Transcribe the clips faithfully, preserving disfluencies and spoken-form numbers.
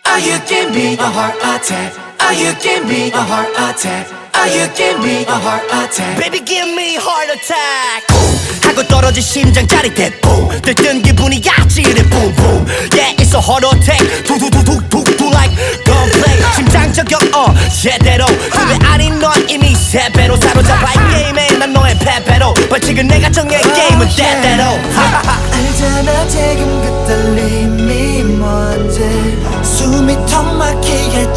Oh, you give me a heart attack. Oh, you give me a heart attack. Oh, you give me a heart attack. Baby give me heart attack. Boom. 하고 떨어진 심장 짜릿해. Boom. 들뜬 기분이 아찔해. Boom boom. Yeah, it's a heart attack. 두두두두두두 like gunplay. 심장 저격 어 제대로. 후회 아닌 넌 이미 세 배로 사로잡아 이 게임에 난 너의 패배로. 벌칙은 내가 정해 게임은 때때로. 알잖아 지금 그 떨림이 뭔지. 숨이 턱 막히게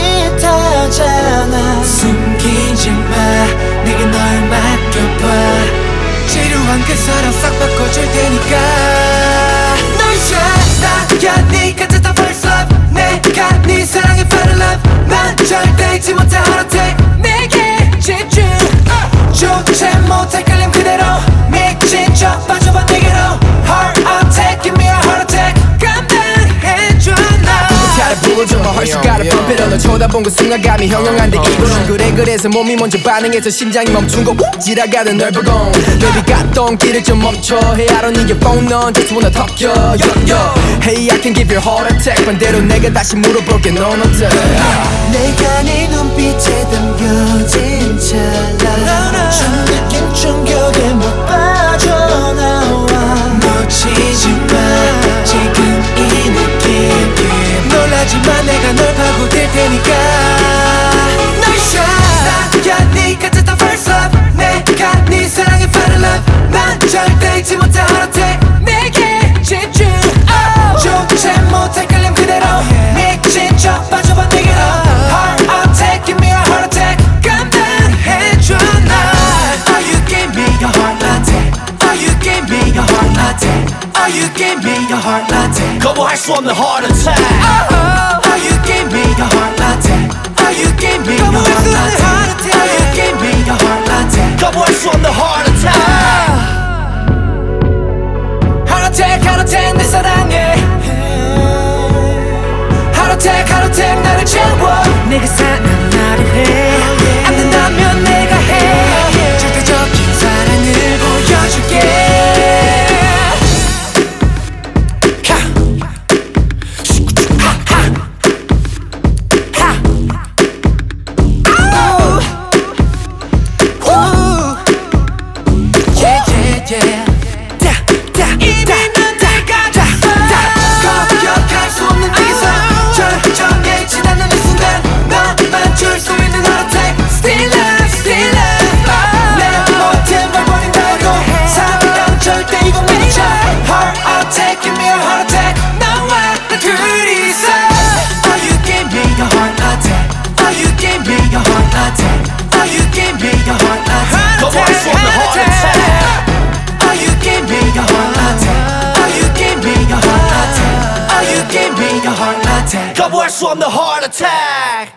짜릿하잖아. 숨기지 마 내게 널 맡겨봐. 지루한 그 사랑 싹 바꿔줄 테니까. 널 사랑야 네가 찾아 first love. 내가 네 사랑에 fall in love. 난 절대 잊지 못해 heart attack. 내게 집중 좋지 못할 끌림 그대로. 미친 척 빠져봐 내게로. heart attack give me a heart attack. 감당해줘 나. 불어줘 헐수가를 펌피러 널 쳐다본 그 순간감이 형형한데 이거는 그래 그래서 몸이 먼저 반응해서 심장이 멈춘 거 지나가는 널 보고 Baby 갔던 길을 좀 멈춰 Hey I don't need your phone 넌 just wanna talk yo yo yo Hey I can give you a heart attack 반대로 내가 다시 물어볼게 넌 어때 내가 네 눈빛에 담겨진 찰나 처음 느낀 충격에 못 빠져나와. 놓치지 마 지금 이 느낌. 놀라지마 내가 널 파고들 테니까. 널 사랑야 네가 찾아 first love. 내가 네 사랑에 fall in love. 난 절대 잊지 못해 heart attack. 내게 집중 좋지 못할 끌림 그대로. 미친 척 빠져봐 내게로. heart attack give me a heart attack. 감당해줘 나. Oh you give me your heart attack. Oh you give me your heart attack. Oh you give me your heart attack. 거부할 수 없는 heart attack. Oh you give me your heart attack. Oh you give me your heart attack. Oh you give me your heart attack. 거부할 수 없는 heart attack. Heart attack heart attack 내 사랑해. Heart attack heart attack 나를 채워. 내가 사는 나를 해. 안 된다면 내가 해. 절대적인 사랑을 보여줄게. 거부할 수 없는 heart attack.